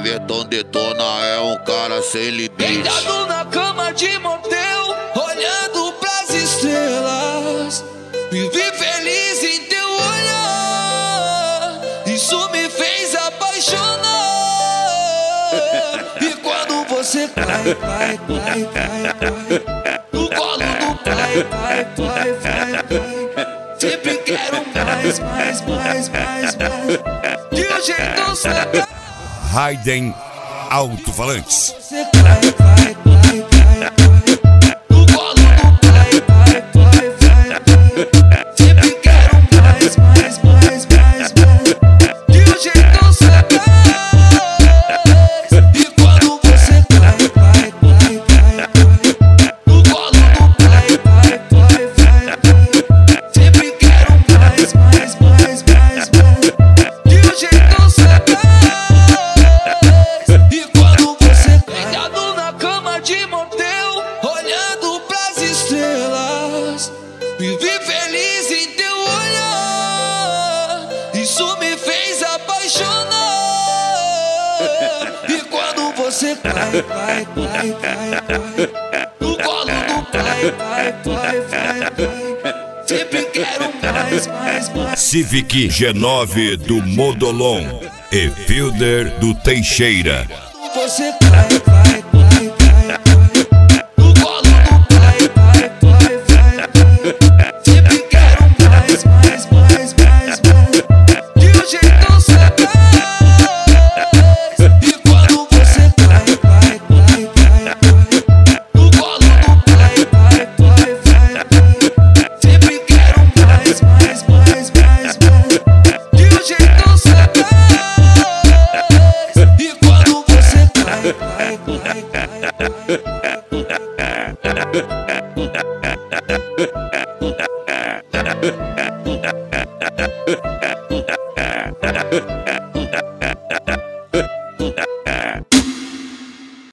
Everton detona, é um cara sem limite. Deitado na cama de motel, olhando pras estrelas, vivi feliz em teu olhar, isso me fez apaixonar. E quando você cai no colo do pai, sempre quero mais. De um jeito sagrado. Raiden Alto-Falantes. Você cai no colo do pai, sempre quero mais. De um jeito sagaz. E quando você cai no colo do pai, sempre quero mais. De um jeito sagaz. E quando você deitado na cama de motel, olhando pras estrelas, vivi feliz em teu olhar, isso me fez apaixonar. E quando você cai no colo do pai, sempre quero mais. Civic G9 do Modolon e Fielder do Teixeira. Você cai no colo do pai, sempre quero mais. De um jeito sagaz. E quando você cai no colo do pai, sempre quero mais. De um jeito sagaz. E quando você cai